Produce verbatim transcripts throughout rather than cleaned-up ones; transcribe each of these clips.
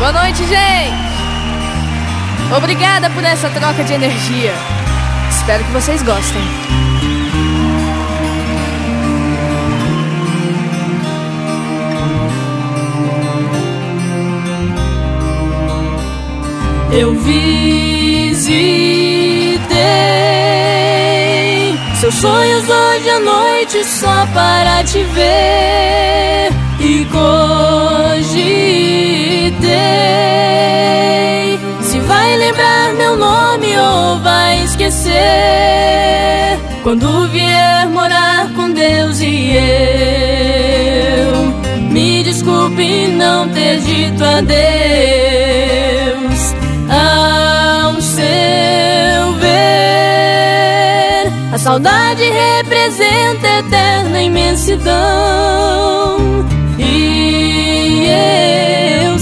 Boa noite, gente! Obrigada por essa troca de energia. Espero que vocês gostem. Eu visitei seus sonhos hoje à noite só para te ver e cogitei se vai lembrar meu nome ou vai esquecer quando vier morar com Deus e eu. Me desculpe não ter dito adeus. Ao seu ver, a saudade representa eterna imensidão. E eu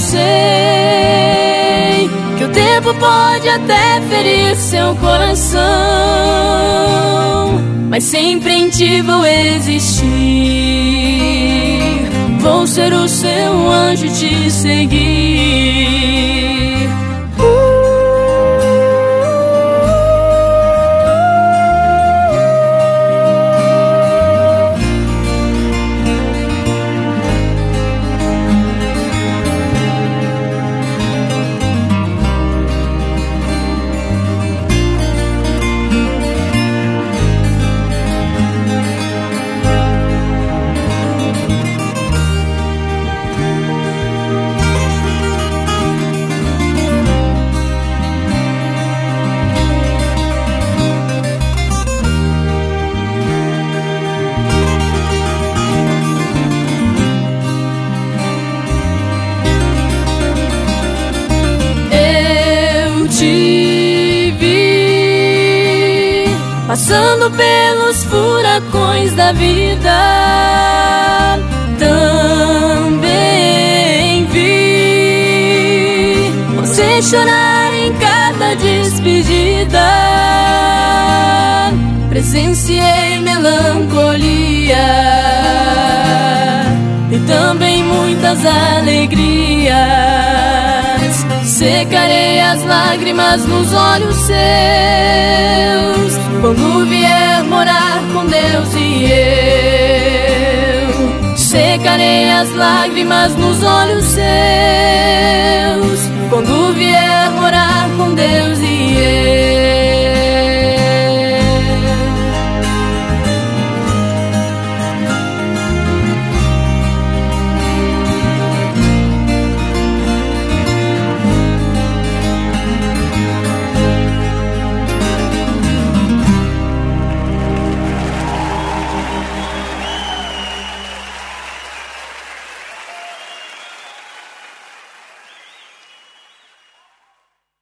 sei que o tempo pode até ferir seu coração, mas sempre em ti vou existir. Vou ser o seu anjo e te seguir. Te vi passando pelos furacões da vida, também vi você chorar em cada despedida. Presenciei melancolia e também muitas alegrias. Secarei as lágrimas nos olhos seus quando vier morar com Deus e eu. Secarei as lágrimas nos olhos seus quando vier morar com Deus e